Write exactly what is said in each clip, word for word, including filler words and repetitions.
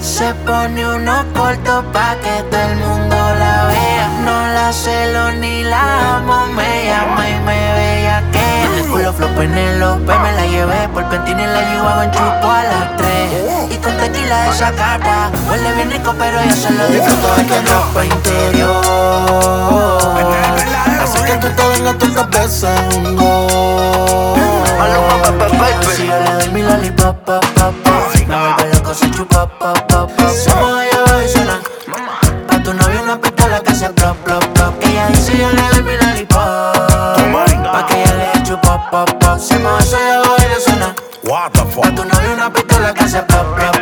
Se pone unos cortos pa' que todo el mundo la vea. No la celo ni la amo, me llama y me bellaquea. En el culo flow Penélope, me la llevé por Pentina y la llevo en chupo a las tres. Y con tequila de esa cata, huele bien rico pero yo solo disfruto de que ropa interior. Así que tú te vengas tu cabeza en go. Si yo le doy mi lollipop, pop, pop, pop, me vuelve loco si chupa, pop, pop, pop. Se mueve y abajo y suena. Pa' tu novio una pistola que hace plop, plop, plop. Ella dice yo le doy mi lollipop, pa' que ella le eche pop, pop, pop. Se mueve y abajo y le suena. Pa' tu novio una pistola que hace plop, plop,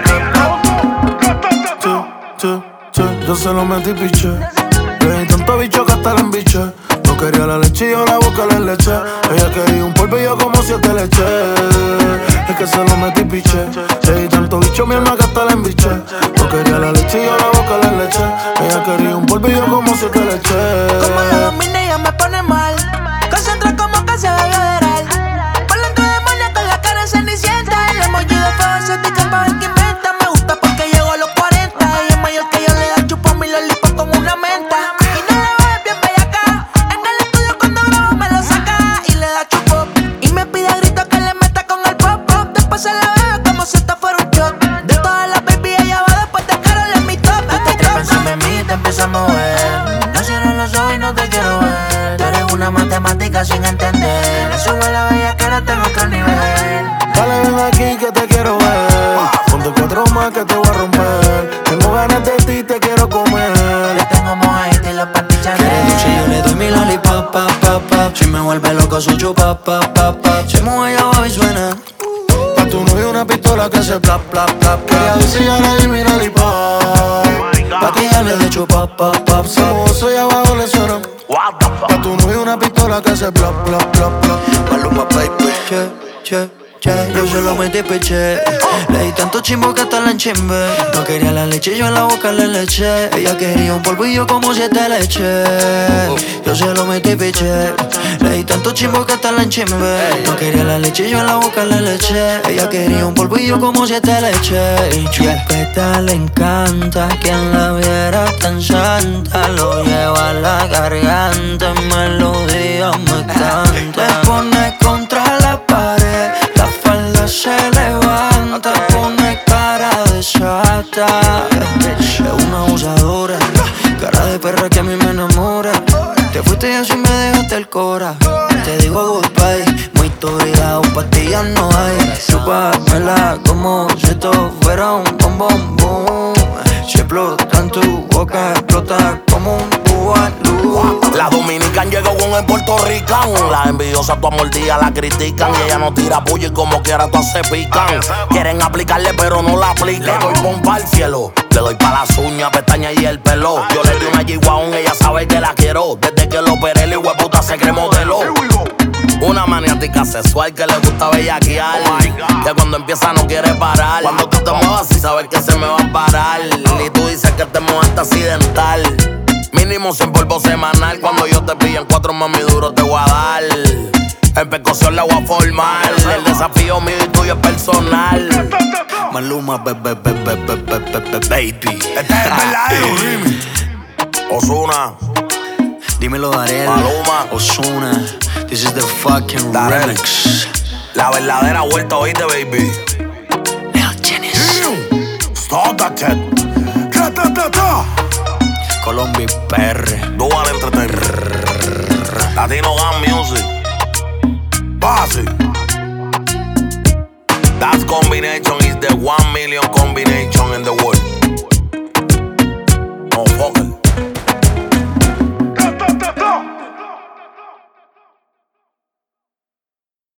plop. Che, che, che, yo se lo metí piche. Le di tanto bicho que hasta la embiche. No quería la leche y yo la boca le leche. Ella quería un polvo y yo como siete leche. Es que se lo metí piche. Le di tanto bicho mi alma que hasta la embiche. No quería la leche y yo la boca le leche. Ella quería un polvo y yo como siete leche. Como la domina ella me pone mal. Concentra como que se va a federal. Por dentro demonia con la cara de cenicienta. El emoji de fuego se tica pa' ver que inventa. Me gusta porque llegó a los cuarenta. Ella es mayor que yo, le da chupo mi lollipop como una menta. Y no la ves bien bellaca. En el estudio cuando grabo me lo saca y le da chupo. Y me pide a grito que le meta con el pop pop. Después se la bebe como si esto fuera un shot. De todas las baby ella va después de Karol en mi top. Tú te trepas encima de mí, te empiezo a mover. No cierro los ojos y no te quiero ver. Tú eres una matemática sin entender. Le sube la bella que ahora tengo otro nivel. Dale, ven aquí que te quiero ver. Ponte cuatro más que te voy a romper. Tengo ganas de ti, te quiero comer. Le tengo mojadito y los pantichanes. Quiere dulce, yo le doy mi lollipop, pop, pop, pop. Si me vuelve loco su chupa, pop, pop, pop. Se mueve abajo y suena. Pa' tu novio una pistola que hace plap, plap, plap. Que ella dice yo le di mi lollipop. Pa' que ella le dé chupa, pop, pop, Se pop. mozo y abajo le suena. Pa' tu novio una pistola que hace plap, plap, plap, plap. Maluma, baby. Che, che, che. Yo se lo metí peche. Le di tanto chimbo que hasta la enchimbe. No quería la leche, yo en la boca le leche. Ella quería un polvo y yo como siete leche. Yo se lo metí peche. Le di tanto chimbo que hasta la enchimbe. No quería la leche, yo en la boca le leche. Ella quería un polvo y yo como siete leche. Y chupeta le encanta. Quien la viera tan santa. Lo lleva a la garganta. En melodía me canta. Me pone contra la pared. La falda se levanta. Pone cara de chata. Es una abusadora. Cara de perra que a mí me enamora. Te fuiste y así me dejaste el cora. Te digo goodbye, muy turbia, pastillas no hay. Chúpamela como si esto fuera un bombón boom. Si explota en tu boca, explota como un bubalú. La dominican llegó con el puertorricano. Las envidiosas tu mordida la critican. Y ella no tira puya y como quiera todas se pican. Quieren aplicarle pero no la aplican. Le doy pompa al cielo. Le doy pa' las uñas, pestañas y el pelo. Yo le di una G-Wagon, ella sabe que la quiero. Desde que lo operé, el hueputa se cree modelo. Una maniática sexual que le gusta bellaquear. Oh, que cuando empieza no quiere parar. Cuando tú te muevas y sabes que se me va a parar. Y tú dices que te mojaste accidental. Mínimo cien polvo semanal. Cuando yo te pillo en cuatro mami duro te voy a dar. En percusión la voy a formar. El desafío mío y tuyo es personal. Maluma, be, be, be, be, be, be, be, be, baby. Este es el verdadero remix. Ozuna, Dímelo, Darel. Maluma, Ozuna. This is the fucking Darel. remix. la verdadera vuelta, oíste, baby. Leo Genesis. Stop that shit. Colombia P R. Dual Entertainment. Latino Gun Music. Basic. That combination is the one million combination in the world. Oh, fuck it.